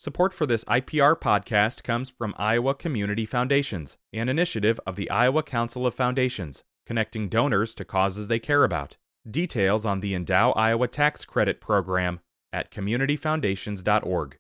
Support for this IPR podcast comes from Iowa Community Foundations, an initiative of the Iowa Council of Foundations, connecting donors to causes they care about. Details on the Endow Iowa Tax Credit Program at communityfoundations.org.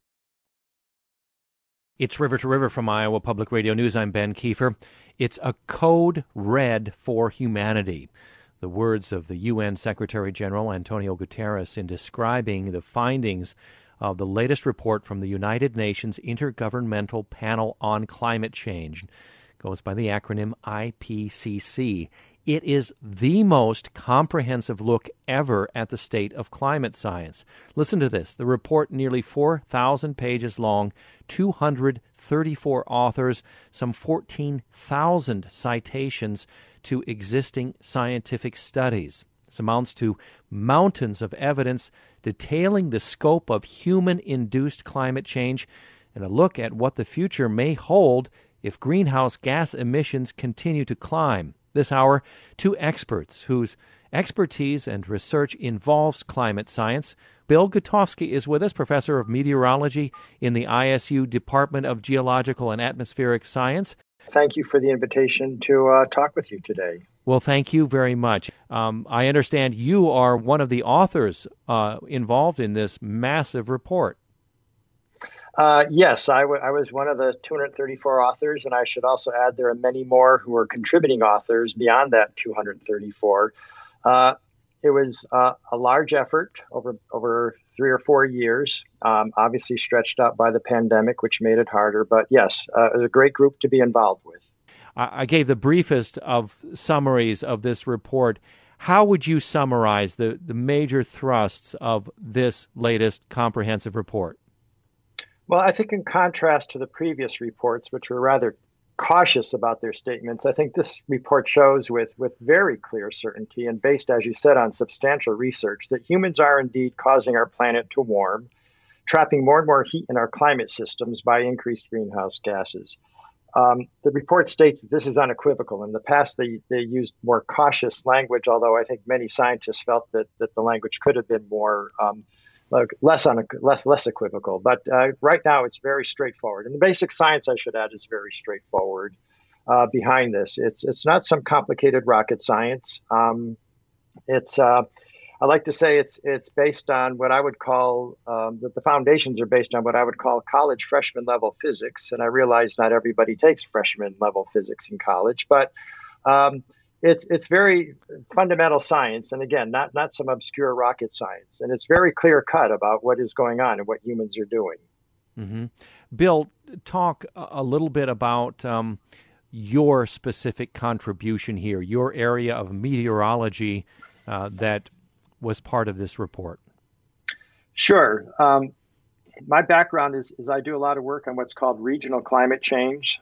It's River to River from Iowa Public Radio News. I'm Ben Kiefer. It's a code red for humanity. The words of the UN Secretary General Antonio Guterres in describing the findings of the latest report from the United Nations Intergovernmental Panel on Climate Change. It goes by the acronym IPCC. It is the most comprehensive look ever at the state of climate science. Listen to this. The report, nearly 4,000 pages long, 234 authors, some 14,000 citations to existing scientific studies. This amounts to mountains of evidence detailing the scope of human-induced climate change and a look at what the future may hold if greenhouse gas emissions continue to climb. This hour, two experts whose expertise and research involves climate science. Bill Gutowski is with us, professor of meteorology in the ISU Department of Geological and Atmospheric Science. Thank you for the invitation to talk with you today. Well, thank you very much. I understand you are one of the authors involved in this massive report. Yes, I was one of the 234 authors, and I should also add there are many more who are contributing authors beyond that 234. It was a large effort over 3 or 4 years, obviously stretched out by the pandemic, which made it harder. But yes, it was a great group to be involved with. I gave the briefest of summaries of this report. How would you summarize the major thrusts of this latest comprehensive report? Well, I think in contrast to the previous reports, which were rather cautious about their statements, I think this report shows with very clear certainty and based, as you said, on substantial research that humans are indeed causing our planet to warm, trapping more and more heat in our climate systems by increased greenhouse gases. The report states that this is unequivocal. In the past, they used more cautious language, although I think many scientists felt that the language could have been more less equivocal. But right now, it's very straightforward. And the basic science, I should add, is very straightforward behind this. It's not some complicated rocket science. I like to say it's based on what I would call that the foundations are based on what I would call college freshman level physics. And I realize not everybody takes freshman level physics in college, but it's very fundamental science. And again, not some obscure rocket science. And it's very clear cut about what is going on and what humans are doing. Mm-hmm. Bill, talk a little bit about your specific contribution here, your area of meteorology that was part of this report. Sure. My background is I do a lot of work on what's called regional climate change.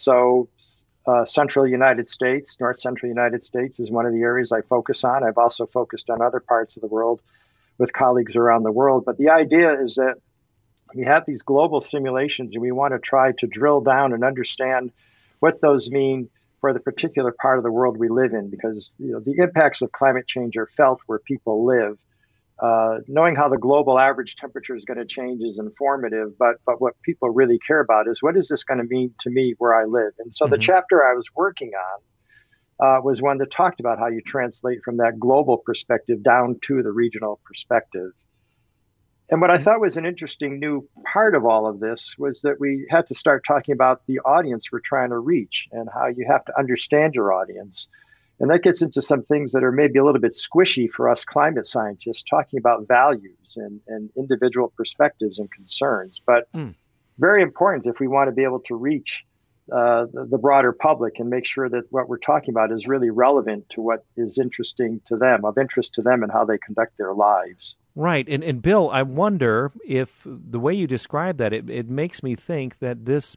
Central United States, North Central United States is one of the areas I focus on. I've also focused on other parts of the world with colleagues around the world. But the idea is that we have these global simulations and we want to try to drill down and understand what those mean for the particular part of the world we live in, because the impacts of climate change are felt where people live. Knowing how the global average temperature is going to change is informative, but what people really care about is what is this going to mean to me where I live? And so the chapter I was working on was one that talked about how you translate from that global perspective down to the regional perspective. And what I thought was an interesting new part of all of this was that we had to start talking about the audience we're trying to reach and how you have to understand your audience. And that gets into some things that are maybe a little bit squishy for us climate scientists, talking about values and individual perspectives and concerns. But very important if we want to be able to reach the broader public and make sure that what we're talking about is really relevant to what is interesting to them, of interest to them and how they conduct their lives. Right. And Bill, I wonder if the way you describe that, it makes me think that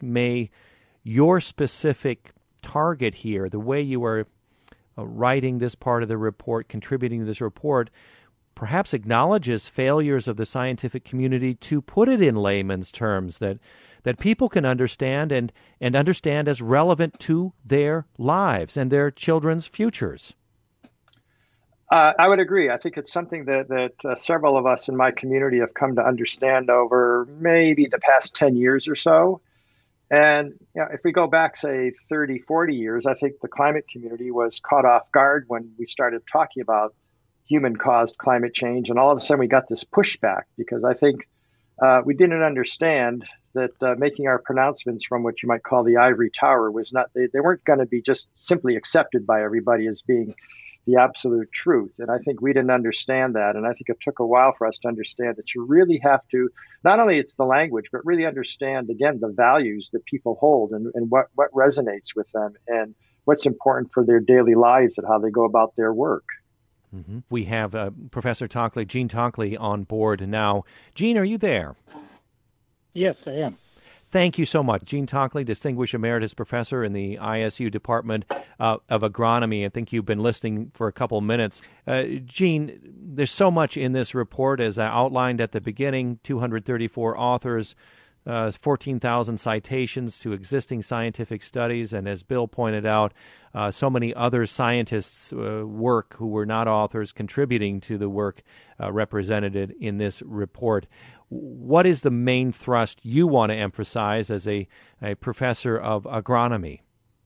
your specific target here, the way you are writing this part of the report, contributing to this report, perhaps acknowledges failures of the scientific community to put it in layman's terms that people can understand and understand as relevant to their lives and their children's futures. I would agree. I think it's something that several of us in my community have come to understand over maybe the past 10 years or so. And if we go back, say, 30, 40 years, I think the climate community was caught off guard when we started talking about human-caused climate change. And all of a sudden, we got this pushback because I think we didn't understand that making our pronouncements from what you might call the ivory tower was not, they weren't going to be just simply accepted by everybody as being the absolute truth. And I think we didn't understand that. And I think it took a while for us to understand that you really have to, not only it's the language, but really understand, again, the values that people hold and what resonates with them and what's important for their daily lives and how they go about their work. Mm-hmm. We have Professor Tockley, Gene Tockley, on board now. Gene, are you there? Yes, I am. Thank you so much. Gene Tockley, Distinguished Emeritus Professor in the ISU Department of Agronomy. I think you've been listening for a couple minutes. Gene, there's so much in this report, as I outlined at the beginning, 234 authors, 14,000 citations to existing scientific studies, and as Bill pointed out, so many other scientists' work who were not authors contributing to the work represented in this report. What is the main thrust you want to emphasize as a professor of agronomy?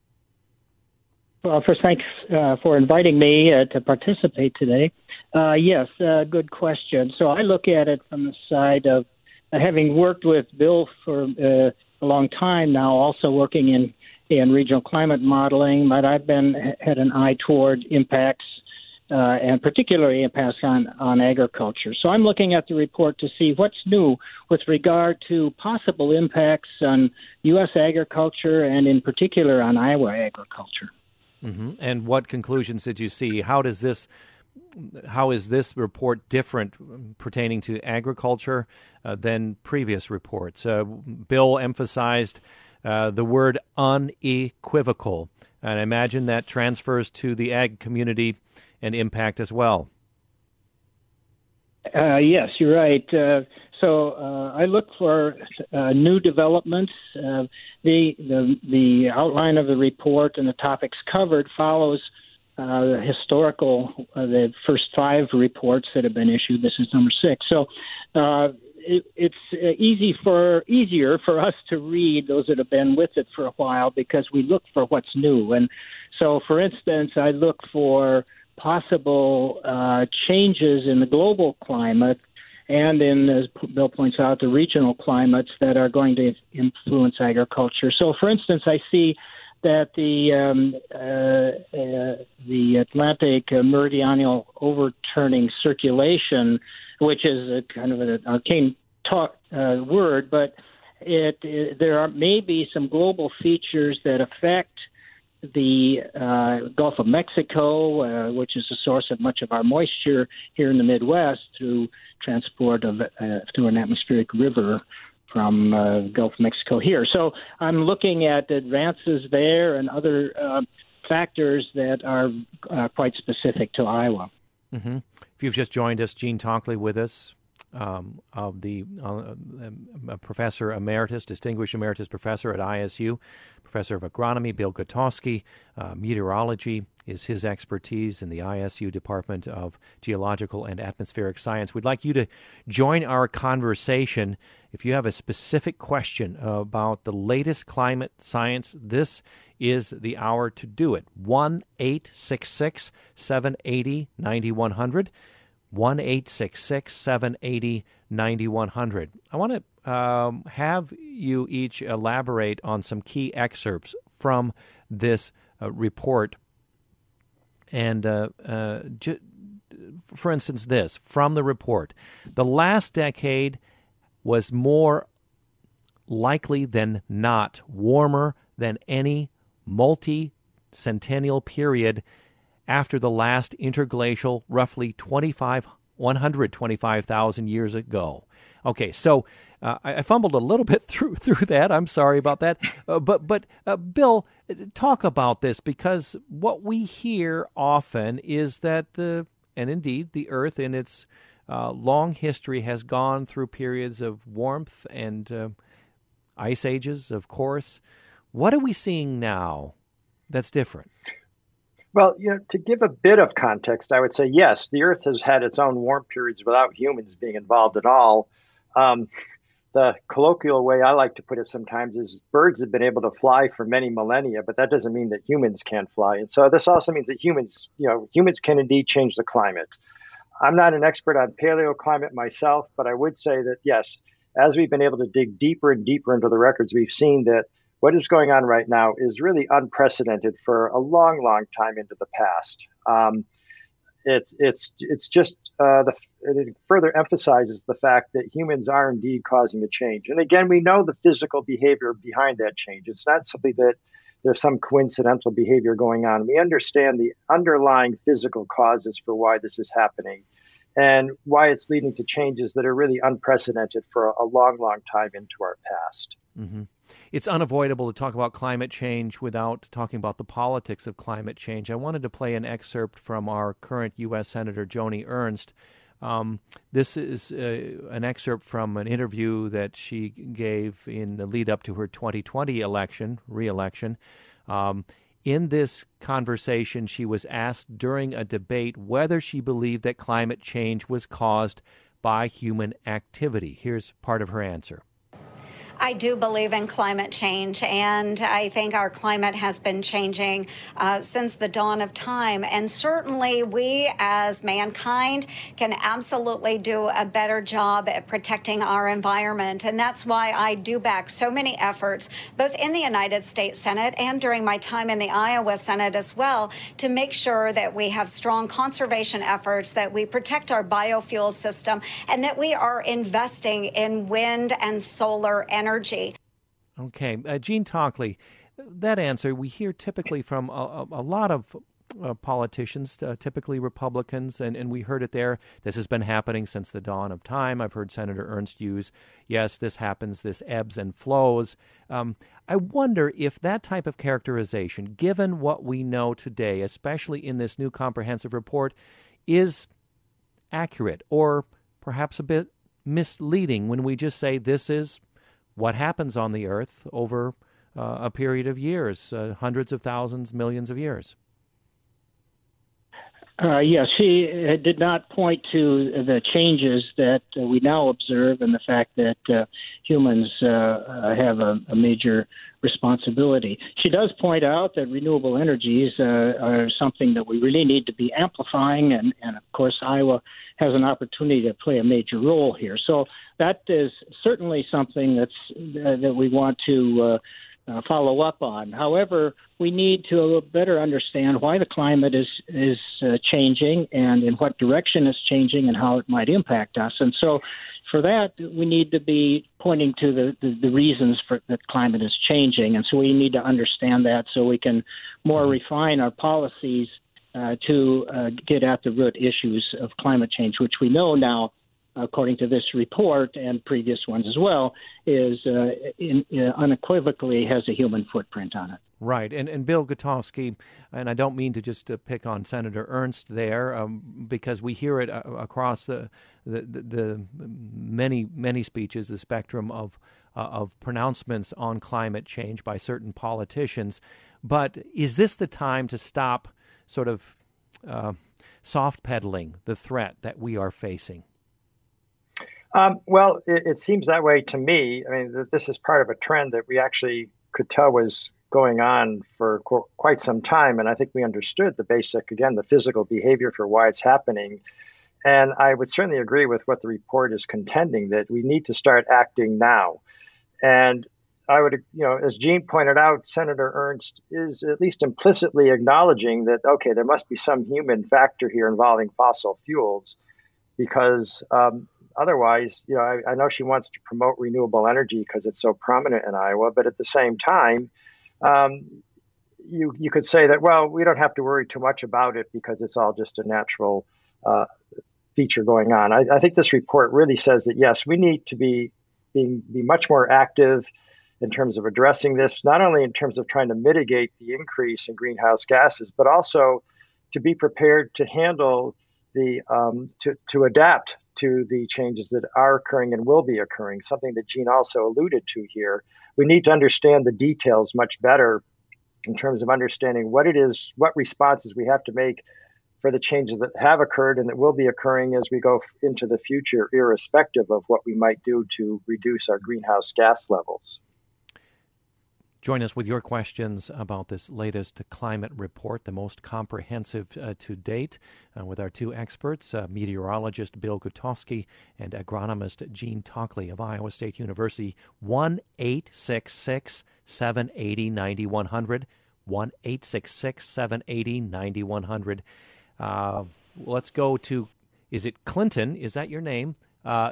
Well, first, thanks for inviting me to participate today. Yes, good question. So I look at it from the side of having worked with Bill for a long time now, also working in regional climate modeling, but I've had an eye toward impacts and particularly impacts on agriculture. So I'm looking at the report to see what's new with regard to possible impacts on U.S. agriculture and in particular on Iowa agriculture. Mm-hmm. And what conclusions did you see? How is this report different pertaining to agriculture than previous reports? Bill emphasized the word unequivocal, and I imagine that transfers to the ag community and impact as well. Yes, you're right. So I look for new developments. The outline of the report and the topics covered follows the first 5 reports that have been issued. This is number 6. So it's easier for us to read, those that have been with it for a while, because we look for what's new. And so, for instance, I look for possible changes in the global climate and in, as Bill points out, the regional climates that are going to influence agriculture. So, for instance, I see that the Atlantic meridional overturning circulation, which is a kind of an arcane word, but there may be some global features that affect the Gulf of Mexico, which is the source of much of our moisture here in the Midwest through transport of through an atmospheric river from Gulf of Mexico here. So I'm looking at advances there and other factors that are quite specific to Iowa. Mm-hmm. If you've just joined us, Gene Tockley with us, of the Professor Emeritus, Distinguished Emeritus Professor at ISU, Professor of Agronomy. Bill Gutowski, meteorology is his expertise in the ISU Department of Geological and Atmospheric Science. We'd like you to join our conversation. If you have a specific question about the latest climate science, this is the hour to do it. 1-866-780-9100. 1-866-780-9100. I want to have you each elaborate on some key excerpts from this report. And for instance, this, from the report, the last decade was more likely than not warmer than any multi-centennial period after the last interglacial, roughly 125,000 years ago. Okay, so I fumbled a little bit through that. I'm sorry about that. But Bill, talk about this, because what we hear often is that and indeed the Earth in its long history has gone through periods of warmth and ice ages, of course. What are we seeing now that's different? Well, to give a bit of context, I would say yes, the Earth has had its own warm periods without humans being involved at all. Um, the colloquial way I like to put it sometimes is birds have been able to fly for many millennia, but that doesn't mean that humans can't fly. And so this also means that humans can indeed change the climate. I'm not an expert on paleoclimate myself, but I would say that yes, as we've been able to dig deeper and deeper into the records, we've seen that what is going on right now is really unprecedented for a long, long time into the past. It's just it further emphasizes the fact that humans are indeed causing a change. And again, we know the physical behavior behind that change. It's not simply that there's some coincidental behavior going on. We understand the underlying physical causes for why this is happening and why it's leading to changes that are really unprecedented for a long, long time into our past. Mm-hmm. It's unavoidable to talk about climate change without talking about the politics of climate change. I wanted to play an excerpt from our current U.S. Senator Joni Ernst. This is an excerpt from an interview that she gave in the lead up to her 2020 re-election. In this conversation, she was asked during a debate whether she believed that climate change was caused by human activity. Here's part of her answer. I do believe in climate change, and I think our climate has been changing since the dawn of time. And certainly we as mankind can absolutely do a better job at protecting our environment. And that's why I do back so many efforts, both in the United States Senate and during my time in the Iowa Senate as well, to make sure that we have strong conservation efforts, that we protect our biofuel system, and that we are investing in wind and solar energy. Okay. Gene Tockley, that answer we hear typically from a lot of politicians, typically Republicans, and we heard it there. This has been happening since the dawn of time. I've heard Senator Ernst use, yes, this happens, this ebbs and flows. I wonder if that type of characterization, given what we know today, especially in this new comprehensive report, is accurate or perhaps a bit misleading when we just say this is what happens on the Earth over a period of years, hundreds of thousands, millions of years. Yes, she did not point to the changes that we now observe and the fact that humans have a major responsibility. She does point out that renewable energies are something that we really need to be amplifying, and of course Iowa has an opportunity to play a major role here. So that is certainly something that we want to follow up on. However, we need to better understand why the climate is changing and in what direction it's changing and how it might impact us. And so for that, we need to be pointing to the reasons for that climate is changing. And so we need to understand that so we can more refine our policies to get at the root issues of climate change, which we know now, according to this report and previous ones as well, is unequivocally has a human footprint on it. Right. And Bill Gutowski, and I don't mean to just pick on Senator Ernst there, because we hear it across the many speeches, the spectrum of pronouncements on climate change by certain politicians. But is this the time to stop sort of soft pedaling the threat that we are facing? Well, it seems that way to me. I mean, this is part of a trend that we actually could tell was going on for quite some time. And I think we understood the physical behavior for why it's happening. And I would certainly agree with what the report is contending, that we need to start acting now. And I would, as Gene pointed out, Senator Ernst is at least implicitly acknowledging that, okay, there must be some human factor here involving fossil fuels, because otherwise, I know she wants to promote renewable energy because it's so prominent in Iowa, but at the same time, you could say that, well, we don't have to worry too much about it because it's all just a natural feature going on. I think this report really says that, yes, we need to be much more active in terms of addressing this, not only in terms of trying to mitigate the increase in greenhouse gases, but also to be prepared to handle to adapt to the changes that are occurring and will be occurring, something that Gene also alluded to here. We need to understand the details much better in terms of understanding what it is, what responses we have to make for the changes that have occurred and that will be occurring as we go into the future, irrespective of what we might do to reduce our greenhouse gas levels. Join us with your questions about this latest climate report, the most comprehensive to date, with our two experts, meteorologist Bill Gutowski and agronomist Gene Tockley of Iowa State University. 1-866-780-9100, 1-866-780-9100. Let's go to, is it Clinton? Is that your name? Or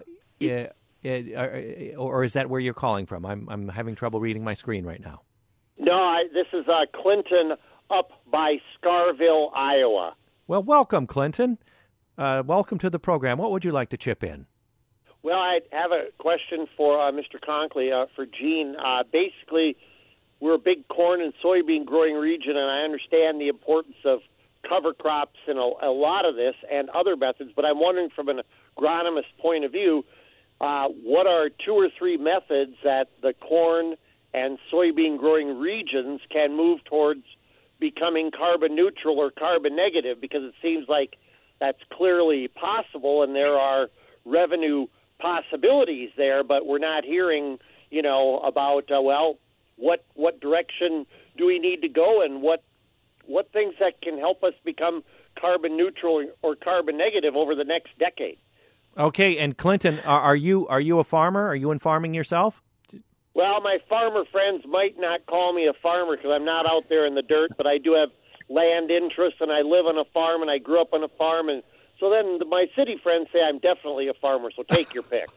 is that where you're calling from? I'm having trouble reading my screen right now. No, this is Clinton up by Scarville, Iowa. Well, welcome, Clinton. Welcome to the program. What would you like to chip in? Well, I have a question for Mr. Conkley, for Gene. Basically, we're a big corn and soybean growing region, and I understand the importance of cover crops and a lot of this and other methods, but I'm wondering from an agronomist point of view, what are 2 or 3 methods that the corn and soybean growing regions can move towards becoming carbon neutral or carbon negative, because it seems like that's clearly possible and there are revenue possibilities there, but we're not hearing, about, what direction do we need to go and what things that can help us become carbon neutral or carbon negative over the next decade. Okay, and Clinton, are you a farmer? Are you in farming yourself? Well, my farmer friends might not call me a farmer because I'm not out there in the dirt, but I do have land interests, and I live on a farm, and I grew up on a farm, and so then my city friends say I'm definitely a farmer, so take your pick.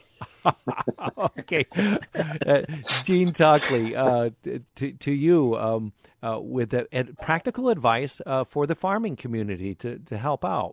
Okay. Gene Tockley, to you, with practical advice for the farming community to help out.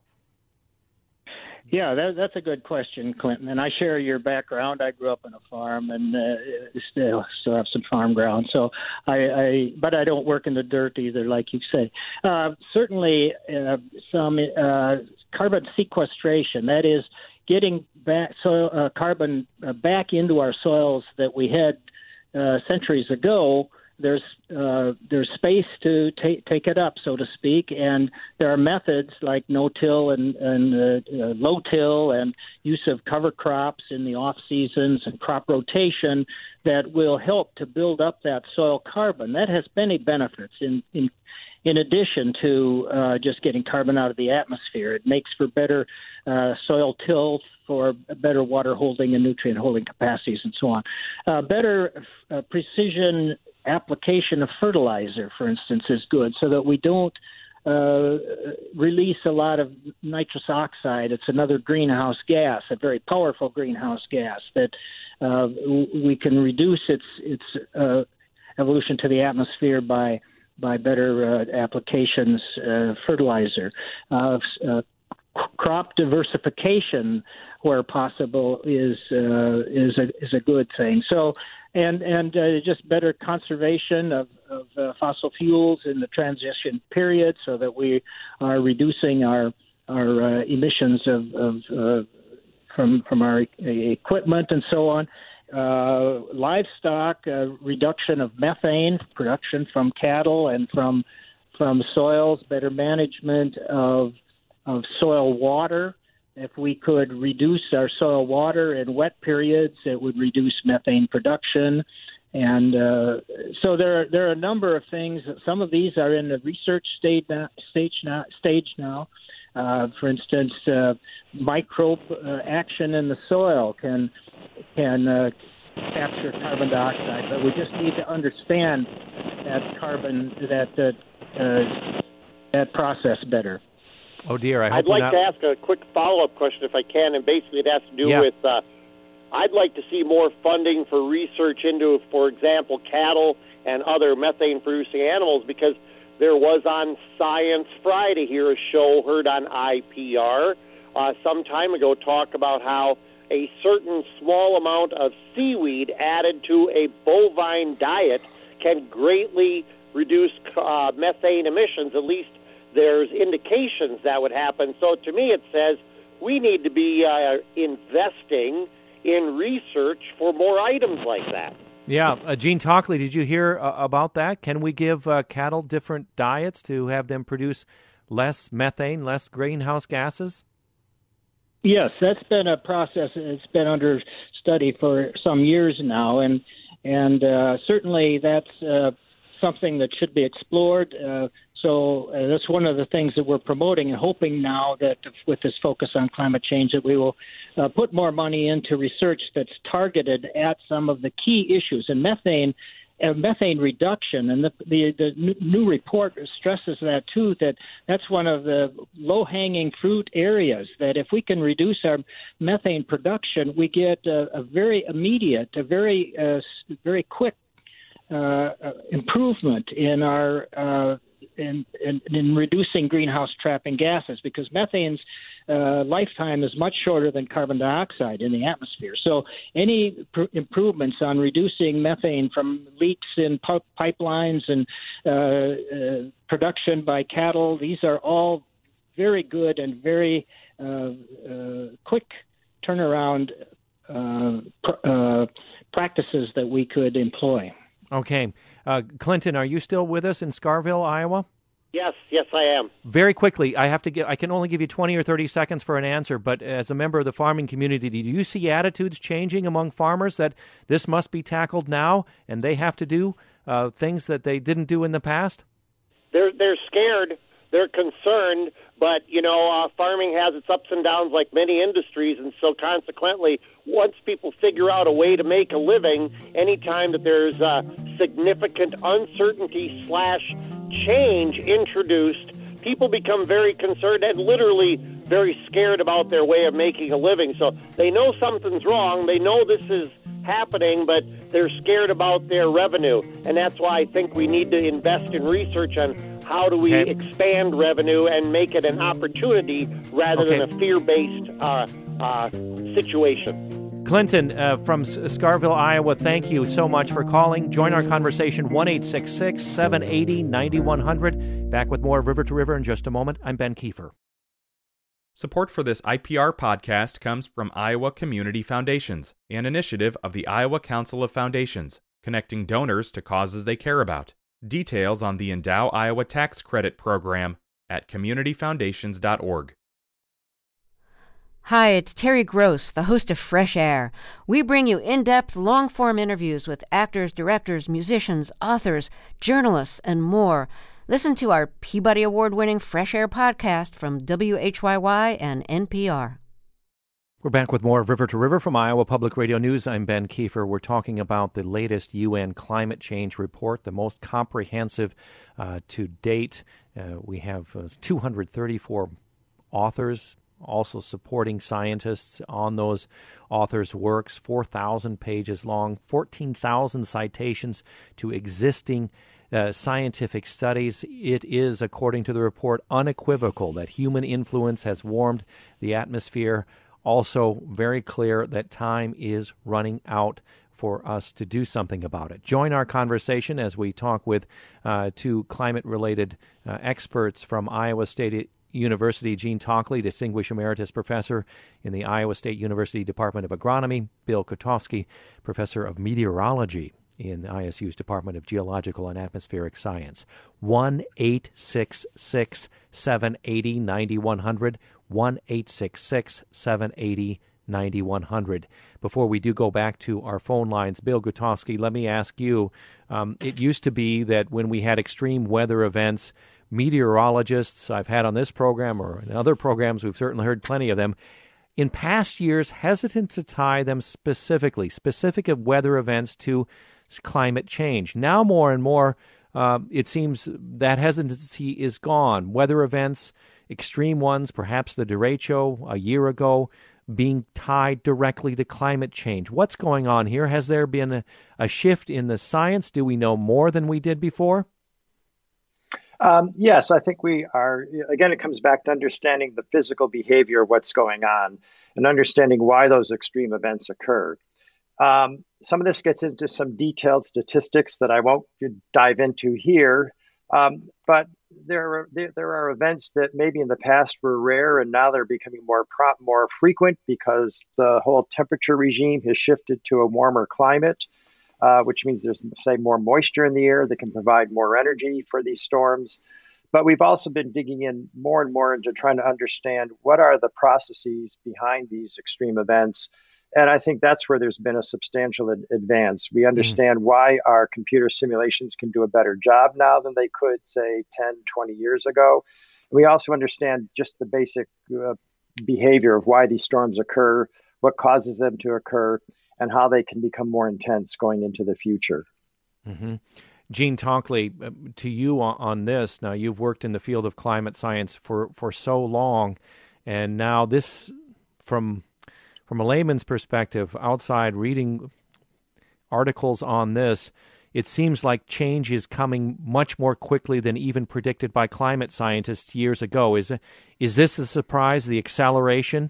Yeah, that's a good question, Clinton. And I share your background. I grew up on a farm and still have some farm ground. So but I don't work in the dirt either, like you say. Certainly, some carbon sequestration. That is getting back carbon back into our soils that we had centuries ago. There's space to take it up, so to speak, and there are methods like no-till and low-till and use of cover crops in the off seasons and crop rotation that will help to build up that soil carbon. That has many benefits in addition to just getting carbon out of the atmosphere. It makes for better soil till, for better water holding and nutrient holding capacities and so on. Better precision application of fertilizer, for instance, is good so that we don't release a lot of nitrous oxide. It's another greenhouse gas, a very powerful greenhouse gas that we can reduce its evolution to the atmosphere by better applications, fertilizer. Crop diversification, where possible, is a good thing. So, and just better conservation of fossil fuels in the transition period, so that we are reducing our emissions from our equipment and so on. Livestock, reduction of methane production from cattle and from soils, better management of soil water. If we could reduce our soil water in wet periods, it would reduce methane production. And so there are a number of things. Some of these are in the research stage now. For instance, microbe action in the soil can capture carbon dioxide, but we just need to understand that process better. Oh dear! I'd like to ask a quick follow-up question, if I can, and basically it has to do with. I'd like to see more funding for research into, for example, cattle and other methane-producing animals, because there was on Science Friday here a show heard on IPR some time ago talk about how a certain small amount of seaweed added to a bovine diet can greatly reduce methane emissions. At least there's indications that would happen. So to me it says we need to be investing in research for more items like that. Yeah. Gene Talkley, did you hear about that? Can we give cattle different diets to have them produce less methane, less greenhouse gases? Yes, that's been a process. It's been under study for some years now, and certainly that's something that should be explored. So that's one of the things that we're promoting and hoping now that with this focus on climate change that we will put more money into research that's targeted at some of the key issues. And methane reduction, and the new report stresses that too, that's one of the low-hanging fruit areas, that if we can reduce our methane production, we get a very immediate, a very quick improvement in our in reducing greenhouse trapping gases, because methane's lifetime is much shorter than carbon dioxide in the atmosphere. So any improvements on reducing methane from leaks in pipelines and production by cattle, these are all very good and very quick turnaround practices that we could employ. Okay. Clinton, are you still with us in Scarville, Iowa? Yes, I am. Very quickly, I can only give you 20 or 30 seconds for an answer, but as a member of the farming community, do you see attitudes changing among farmers that this must be tackled now and they have to do things that they didn't do in the past? They're scared. They're concerned, but, farming has its ups and downs like many industries, and so consequently, once people figure out a way to make a living, anytime that there's significant uncertainty / change introduced, people become very concerned and literally very scared about their way of making a living. So they know something's wrong. They know this is happening, but they're scared about their revenue. And that's why I think we need to invest in research on how do we expand revenue and make it an opportunity rather than a fear-based situation. Clinton from Scarville, Iowa, thank you so much for calling. Join our conversation, 1-866-780-9100. Back with more River to River in just a moment. I'm Ben Kiefer. Support for this IPR podcast comes from Iowa Community Foundations, an initiative of the Iowa Council of Foundations, connecting donors to causes they care about. Details on the Endow Iowa Tax Credit Program at communityfoundations.org. Hi, it's Terry Gross, the host of Fresh Air. We bring you in-depth, long-form interviews with actors, directors, musicians, authors, journalists, and more. Listen to our Peabody Award-winning Fresh Air podcast from WHYY and NPR. We're back with more River to River from Iowa Public Radio News. I'm Ben Kiefer. We're talking about the latest UN climate change report, the most comprehensive to date. We have 234 authors, also supporting scientists on those authors' works, 4,000 pages long, 14,000 citations to existing scientific studies. It is, according to the report, unequivocal that human influence has warmed the atmosphere. Also very clear that time is running out for us to do something about it. Join our conversation as we talk with two climate-related experts from Iowa State University, Gene Talkley, Distinguished Emeritus Professor in the Iowa State University Department of Agronomy, Bill Kotowski, Professor of Meteorology in the ISU's Department of Geological and Atmospheric Science. 1-866-780-9100, 1-866-780-9100. Before we do go back to our phone lines, Bill Kotowski, let me ask you, it used to be that when we had extreme weather events, meteorologists I've had on this program or in other programs, we've certainly heard plenty of them, in past years hesitant to tie them specific weather events to climate change. Now more and more, it seems that hesitancy is gone. Weather events, extreme ones, perhaps the derecho a year ago, being tied directly to climate change. What's going on here? Has there been a shift in the science? Do we know more than we did before? Yes, I think we are. Again, it comes back to understanding the physical behavior of what's going on and understanding why those extreme events occur. Some of this gets into some detailed statistics that I won't dive into here, but there are events that maybe in the past were rare and now they're becoming more frequent because the whole temperature regime has shifted to a warmer climate. which means there's, say, more moisture in the air that can provide more energy for these storms. But we've also been digging in more and more into trying to understand what are the processes behind these extreme events. And I think that's where there's been a substantial advance. We understand why our computer simulations can do a better job now than they could, say, 10, 20 years ago. We also understand just the basic behavior of why these storms occur, what causes them to occur, and how they can become more intense going into the future. Mm-hmm. Gene Tonkley, to you on this. Now, you've worked in the field of climate science for so long, and now this, from a layman's perspective, outside reading articles on this, it seems like change is coming much more quickly than even predicted by climate scientists years ago. Is this a surprise, the acceleration?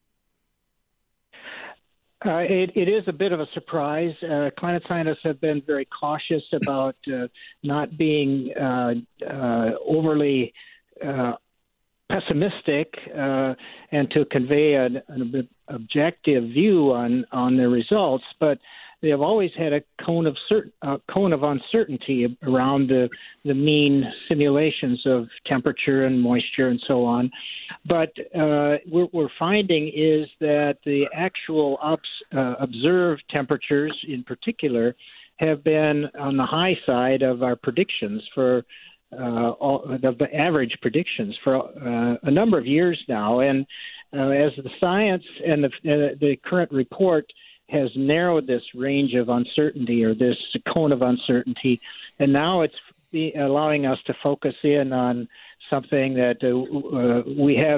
It is a bit of a surprise. Climate scientists have been very cautious about not being overly pessimistic and to convey an objective view on the results, but they have always had a cone of uncertainty around the mean simulations of temperature and moisture and so on. But what we're finding is that the actual observed temperatures in particular have been on the high side of our predictions for the average predictions for a number of years now. And as the science and the current report has narrowed this range of uncertainty, or this cone of uncertainty, and now it's allowing us to focus in on something that we have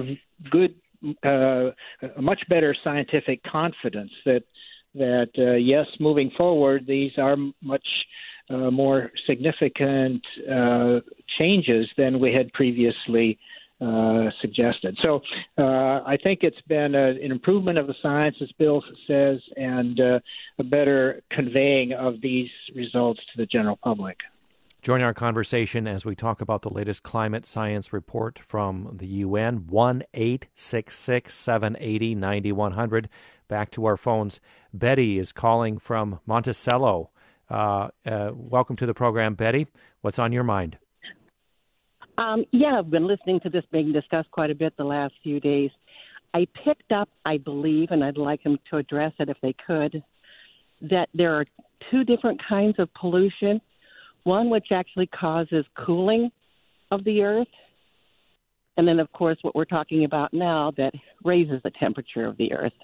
much better scientific confidence that yes, moving forward, these are much more significant changes than we had previously suggested. So I think it's been an improvement of the science, as Bill says, and a better conveying of these results to the general public. Join our conversation as we talk about the latest climate science report from the UN, 1-866-780-9100. Back to our phones. Betty is calling from Monticello. Welcome to the program, Betty. What's on your mind? I've been listening to this being discussed quite a bit the last few days. I picked up, I believe, and I'd like them to address it if they could, that there are two different kinds of pollution. One which actually causes cooling of the earth, and then, of course, what we're talking about now that raises the temperature of the earth.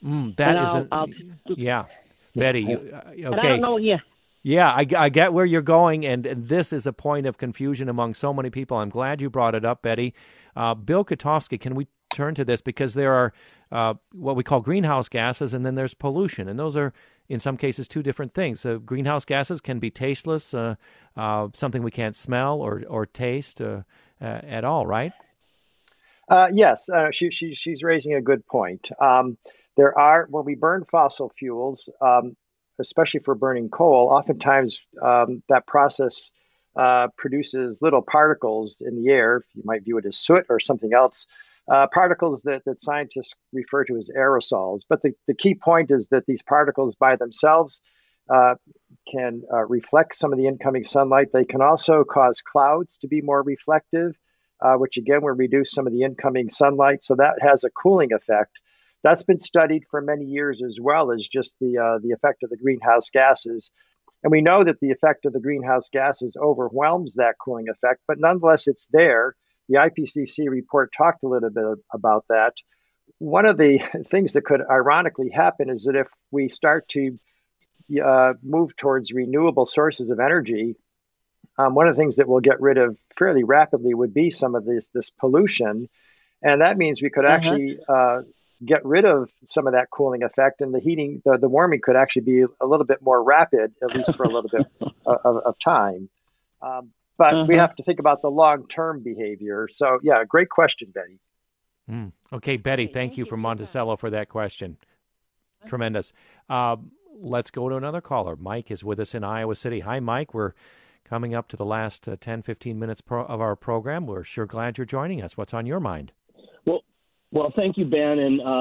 Yeah, Betty. Okay. I don't know, Yeah, I get where you're going, and this is a point of confusion among so many people. I'm glad you brought it up, Betty. Bill Katofsky, can we turn to this? Because there are what we call greenhouse gases, and then there's pollution, and those are, in some cases, two different things. Greenhouse gases can be tasteless, something we can't smell or taste at all, right? Yes, she's raising a good point. There are, when we burn fossil fuels, especially for burning coal, oftentimes that process produces little particles in the air. You might view it as soot or something else, particles that scientists refer to as aerosols. But the key point is that these particles by themselves can reflect some of the incoming sunlight. They can also cause clouds to be more reflective, which again will reduce some of the incoming sunlight. So that has a cooling effect. That's been studied for many years, as well as just the effect of the greenhouse gases. And we know that the effect of the greenhouse gases overwhelms that cooling effect, but nonetheless, it's there. The IPCC report talked a little bit about that. One of the things that could ironically happen is that if we start to move towards renewable sources of energy, one of the things that we'll get rid of fairly rapidly would be some of this pollution. And that means we could actually get rid of some of that cooling effect, and the warming could actually be a little bit more rapid, at least for a little bit of time. But we have to think about the long-term behavior. So, yeah, great question, Betty. Okay, Betty, thank you from Monticello for that question. Tremendous. Let's go to another caller. Mike is with us in Iowa City. Hi, Mike. We're coming up to the last 10, 15 minutes of our program. We're sure glad you're joining us. What's on your mind? Well, thank you, Ben. And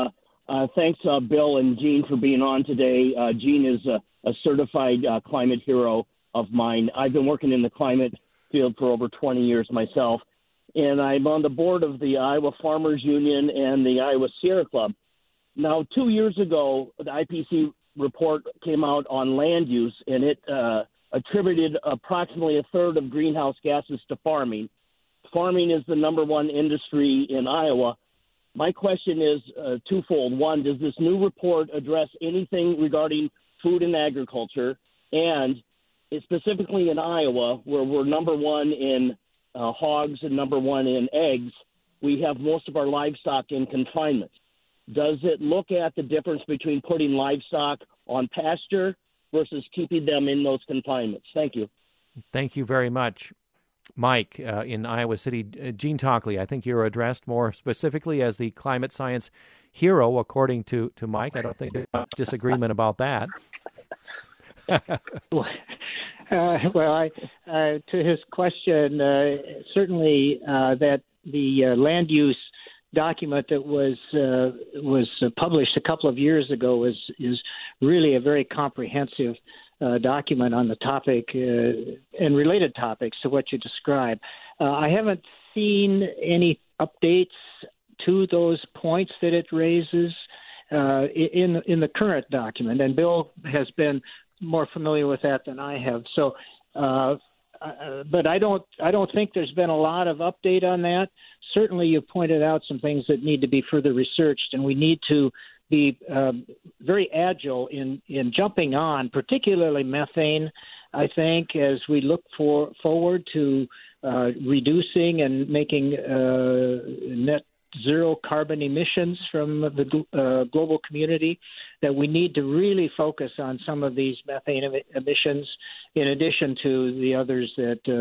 Thanks, Bill and Gene, for being on today. Gene is a certified climate hero of mine. I've been working in the climate field for over 20 years myself, and I'm on the board of the Iowa Farmers Union and the Iowa Sierra Club. Now, 2 years ago, the IPC report came out on land use, and it attributed approximately a third of greenhouse gases to farming. Farming is the number one industry in Iowa. My question is twofold. One, does this new report address anything regarding food and agriculture? And specifically in Iowa, where we're number one in hogs and number one in eggs, we have most of our livestock in confinement. Does it look at the difference between putting livestock on pasture versus keeping them in those confinements? Thank you. Thank you very much. Mike, in Iowa City, Gene Tockley, I think you're addressed more specifically as the climate science hero, according to Mike. I don't think there's much disagreement about that. To his question, certainly that the land use document that was published a couple of years ago is really a very comprehensive document on the topic and related topics to what you described. I haven't seen any updates to those points that it raises in the current document, and Bill has been more familiar with that than I have. So, but I don't think there's been a lot of update on that. Certainly, you pointed out some things that need to be further researched, and we need to be very agile in jumping on, particularly methane, I think, as we look forward to reducing and making net zero carbon emissions from the global community, that we need to really focus on some of these methane emissions, in addition to the others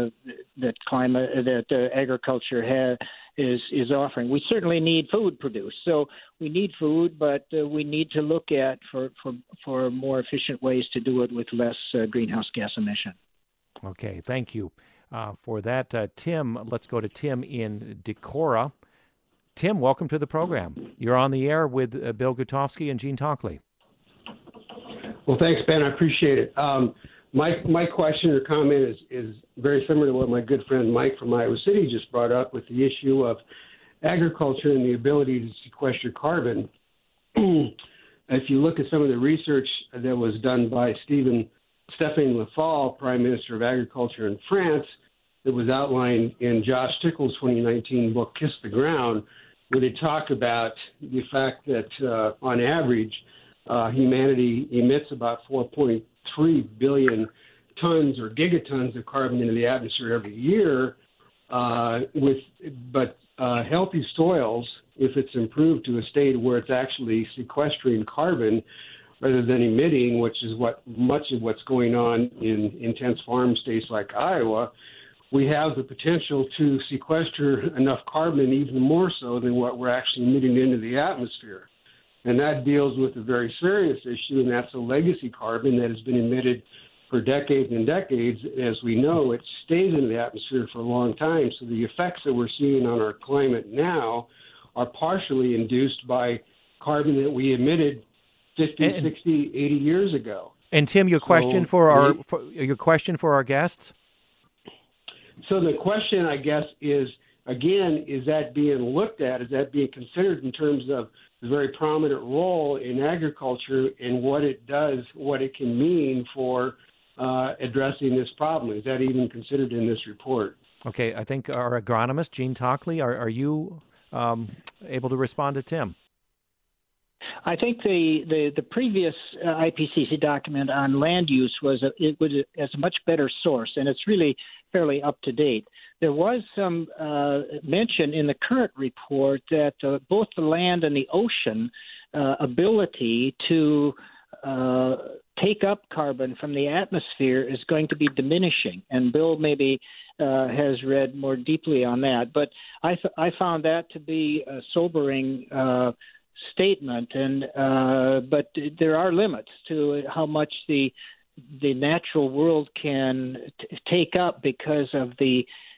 that agriculture is offering. We certainly need food produced, so we need food, but we need to look at for more efficient ways to do it with less greenhouse gas emission. Okay, thank you for that, Tim. Let's go to Tim in Decorah. Tim, welcome to the program. You're on the air with Bill Gutowski and Gene Tockley. Well, thanks, Ben. I appreciate it. My question or comment is very similar to what my good friend Mike from Iowa City just brought up with the issue of agriculture and the ability to sequester carbon. If you look at some of the research that was done by Stéphane Le Foll, Prime Minister of Agriculture in France, that was outlined in Josh Tickle's 2019 book, Kiss the Ground, where they talk about the fact that on average, humanity emits about 4.3 billion tons or gigatons of carbon into the atmosphere every year. But healthy soils, if it's improved to a state where it's actually sequestering carbon rather than emitting, which is much of what's going on in intense farm states like Iowa, we have the potential to sequester enough carbon, even more so than what we're actually emitting into the atmosphere. And that deals with a very serious issue, and that's the legacy carbon that has been emitted for decades and decades. As we know, it stays in the atmosphere for a long time. So the effects that we're seeing on our climate now are partially induced by carbon that we emitted 50, 60, 80 years ago. And Tim, your question for our guests? So the question, I guess, is, again, is that being looked at? Is that being considered in terms of the very prominent role in agriculture and what it does, what it can mean for addressing this problem? Is that even considered in this report? Okay, I think our agronomist, Gene Tockley, are you able to respond to Tim? I think the previous IPCC document on land use was a much better source, and it's really fairly up to date. There was some mention in the current report that both the land and the ocean ability to take up carbon from the atmosphere is going to be diminishing, and Bill maybe has read more deeply on that. But I found that to be a sobering statement, and but there are limits to how much the natural world can take up because of the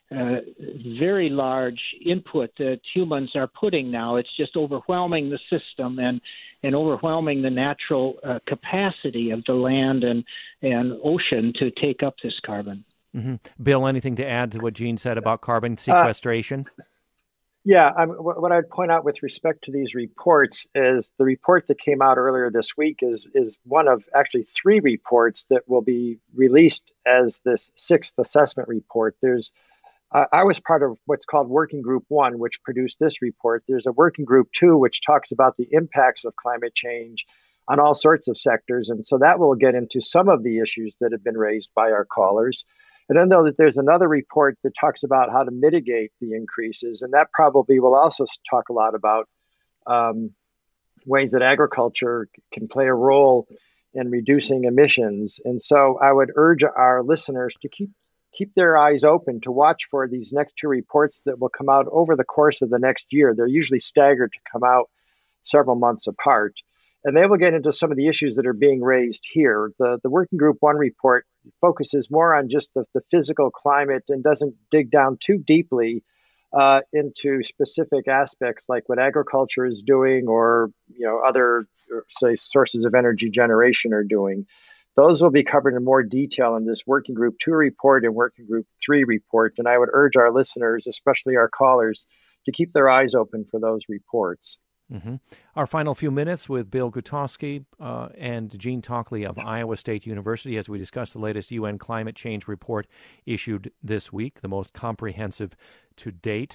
very large input that humans are putting now. It's just overwhelming the system and overwhelming the natural capacity of the land and ocean to take up this carbon. Mm-hmm. Bill, anything to add to what Gene said about carbon sequestration? What I'd point out with respect to these reports is the report that came out earlier this week is one of actually 3 reports that will be released as this 6th assessment report. I was part of what's called Working Group 1, which produced this report. There's a Working Group 2, which talks about the impacts of climate change on all sorts of sectors. And so that will get into some of the issues that have been raised by our callers. And then there's another report that talks about how to mitigate the increases. And that probably will also talk a lot about ways that agriculture can play a role in reducing emissions. And so I would urge our listeners to keep their eyes open to watch for these next 2 reports that will come out over the course of the next year. They're usually staggered to come out several months apart. And they will get into some of the issues that are being raised here. The Working Group 1 report focuses more on just the physical climate and doesn't dig down too deeply into specific aspects like what agriculture is doing or other, say, sources of energy generation are doing. Those will be covered in more detail in this Working Group 2 report and Working Group 3 report. And I would urge our listeners, especially our callers, to keep their eyes open for those reports. Mm-hmm. Our final few minutes with Bill Gutowski and Gene Tockley of Iowa State University as we discuss the latest UN climate change report issued this week, the most comprehensive to date.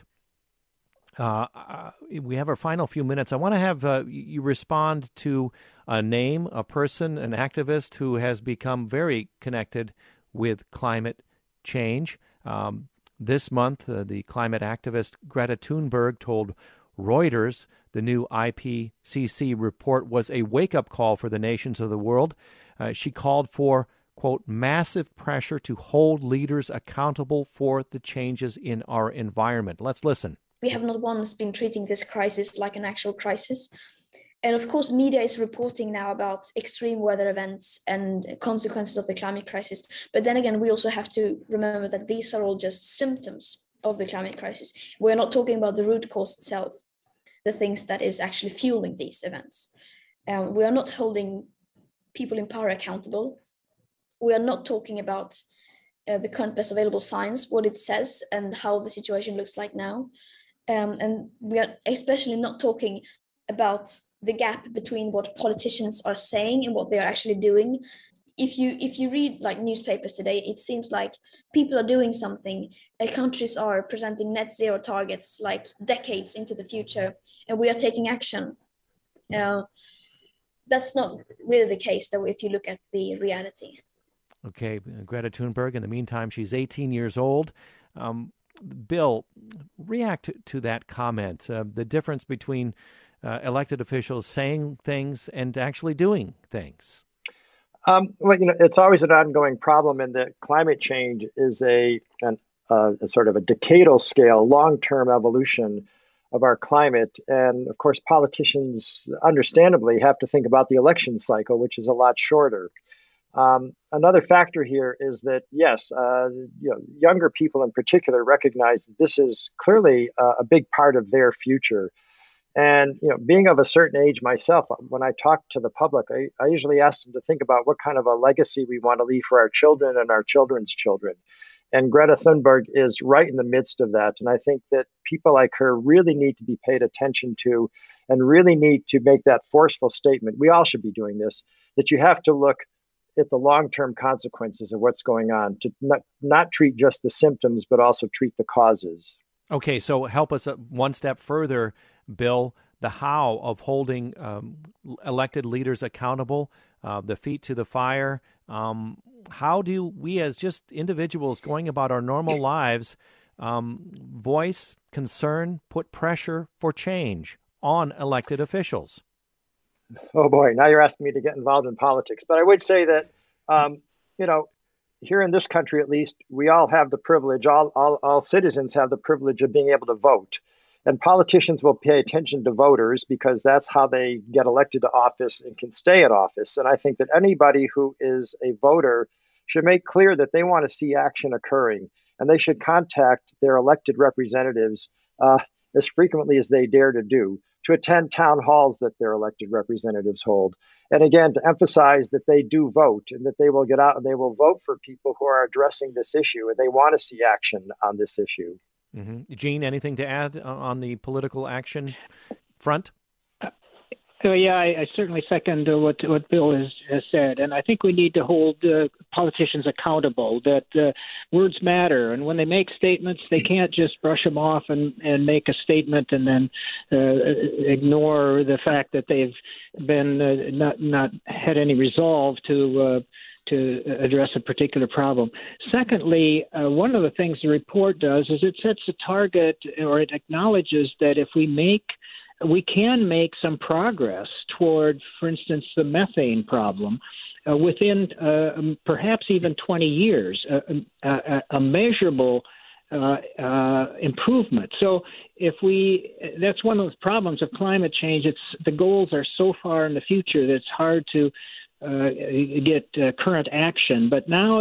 We have our final few minutes. I want to have you respond to a name, a person, an activist who has become very connected with climate change. This month, the climate activist Greta Thunberg told Reuters the new IPCC report was a wake-up call for the nations of the world. She called for, quote, massive pressure to hold leaders accountable for the changes in our environment. Let's listen. We have not once been treating this crisis like an actual crisis. And of course, media is reporting now about extreme weather events and consequences of the climate crisis. But then again, we also have to remember that these are all just symptoms of the climate crisis. We're not talking about the root cause itself, the things that is actually fueling these events. We are not holding people in power accountable. We are not talking about the current best available science, what it says and how the situation looks like now. And we are especially not talking about the gap between what politicians are saying and what they are actually doing. If you read like newspapers today, it seems like people are doing something. Countries are presenting net zero targets like decades into the future, and we are taking action. That's not really the case, though, if you look at the reality. Okay, Greta Thunberg, in the meantime, she's 18 years old. Bill, react to that comment, the difference between elected officials saying things and actually doing things. Well, it's always an ongoing problem in that climate change is a sort of a decadal scale, long-term evolution of our climate. And of course, politicians understandably have to think about the election cycle, which is a lot shorter. Another factor here is that, yes, younger people in particular recognize that this is clearly a big part of their future. And, being of a certain age myself, when I talk to the public, I usually ask them to think about what kind of a legacy we want to leave for our children and our children's children. And Greta Thunberg is right in the midst of that. And I think that people like her really need to be paid attention to and really need to make that forceful statement. We all should be doing this, that you have to look at the long-term consequences of what's going on, to not treat just the symptoms, but also treat the causes. Okay, so help us one step further, Bill, the how of holding elected leaders accountable, the feet to the fire. How do we as just individuals going about our normal lives voice concern, put pressure for change on elected officials? Oh, boy, now you're asking me to get involved in politics. But I would say that, here in this country, at least, we all have the privilege, all citizens have the privilege of being able to vote. And politicians will pay attention to voters because that's how they get elected to office and can stay in office. And I think that anybody who is a voter should make clear that they want to see action occurring. and they should contact their elected representatives as frequently as they dare to do, to attend town halls that their elected representatives hold. And again, to emphasize that they do vote and that they will get out and they will vote for people who are addressing this issue and they want to see action on this issue. Mm-hmm. Gene, anything to add on the political action front? Yeah, I certainly second what Bill has said, and I think we need to hold politicians accountable, that words matter, and when they make statements, they can't just brush them off and make a statement and then ignore the fact that they've been not had any resolve to address a particular problem. Secondly, one of the things the report does is it sets a target, or it acknowledges that if we can make some progress toward, for instance, the methane problem within perhaps even 20 years, a measurable improvement. So that's one of the problems of climate change. The goals are so far in the future that it's hard to get current action. But now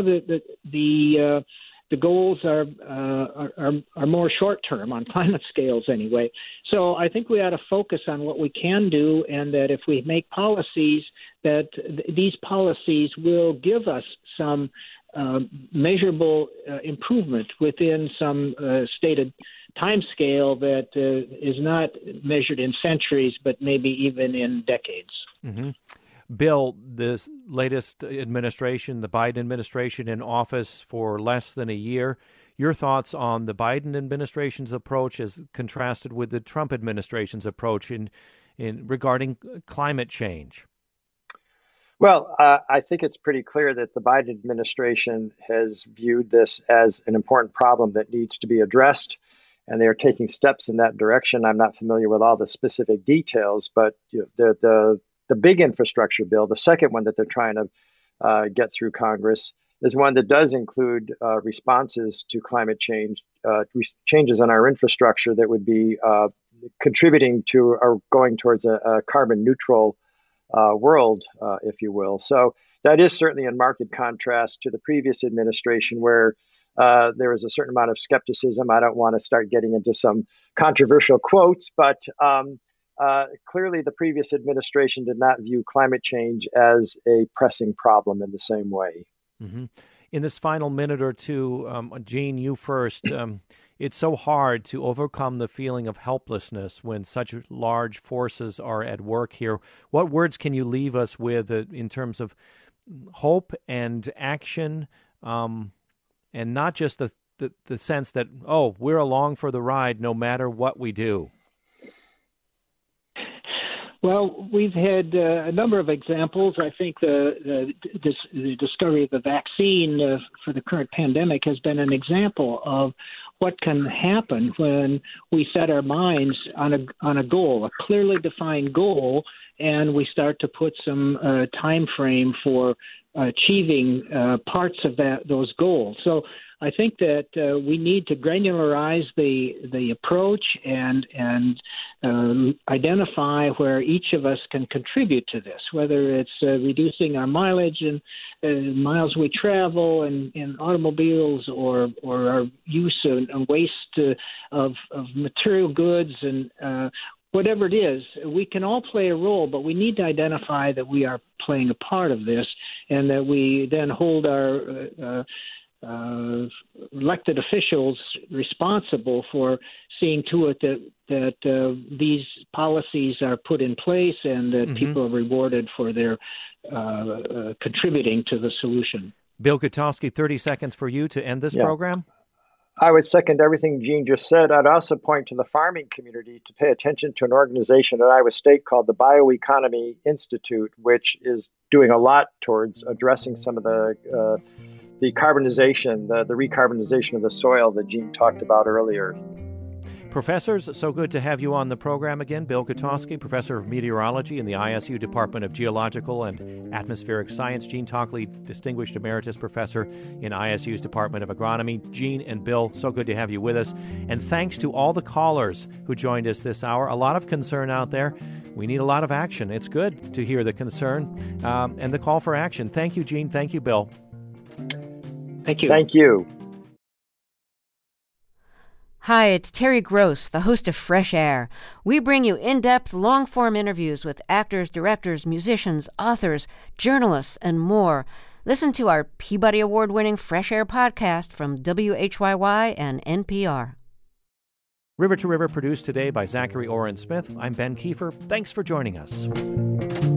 the goals are more short term on climate scales anyway. So I think we ought to focus on what we can do, and that if we make policies, that these policies will give us some measurable improvement within some stated time scale that is not measured in centuries, but maybe even in decades. Mm-hmm. Bill, this latest administration, the Biden administration in office for less than a year, your thoughts on the Biden administration's approach as contrasted with the Trump administration's approach in regarding climate change? Well, I think it's pretty clear that the Biden administration has viewed this as an important problem that needs to be addressed, and they are taking steps in that direction. I'm not familiar with all the specific details, but the big infrastructure bill, the second one that they're trying to get through Congress, is one that does include responses to climate change, changes in our infrastructure that would be contributing to or going towards a carbon neutral world, if you will. So that is certainly in marked contrast to the previous administration, where there was a certain amount of skepticism. I don't want to start getting into some controversial quotes, but clearly the previous administration did not view climate change as a pressing problem in the same way. Mm-hmm. In this final minute or two, Gene, you first. It's so hard to overcome the feeling of helplessness when such large forces are at work here. What words can you leave us with in terms of hope and action, and not just the sense that, we're along for the ride no matter what we do? Well, we've had a number of examples. I think the discovery of the vaccine for the current pandemic has been an example of what can happen when we set our minds on a goal, a clearly defined goal, and we start to put some time frame for achieving parts of those goals. So I think that we need to granularize the approach and identify where each of us can contribute to this, whether it's reducing our mileage and miles we travel in automobiles, or our use and waste of material goods, and whatever it is. We can all play a role, but we need to identify that we are playing a part of this, and that we then hold our elected officials responsible for seeing to it that these policies are put in place and that people are rewarded for their contributing to the solution. Bill Gutowski, 30 seconds for you to end this program. I would second everything Gene just said. I'd also point to the farming community to pay attention to an organization at Iowa State called the Bioeconomy Institute, which is doing a lot towards addressing some of the carbonization, the recarbonization of the soil that Gene talked about earlier. Professors, so good to have you on the program again. Bill Gutowski, Professor of Meteorology in the ISU Department of Geological and Atmospheric Science. Gene Tockley, Distinguished Emeritus Professor in ISU's Department of Agronomy. Gene and Bill, so good to have you with us. And thanks to all the callers who joined us this hour. A lot of concern out there. We need a lot of action. It's good to hear the concern and the call for action. Thank you, Gene. Thank you, Bill. Thank you. Thank you. Hi, it's Terry Gross, the host of Fresh Air. We bring you in-depth, long-form interviews with actors, directors, musicians, authors, journalists, and more. Listen to our Peabody Award-winning Fresh Air podcast from WHYY and NPR. River to River, produced today by Zachary Oren Smith. I'm Ben Kiefer. Thanks for joining us.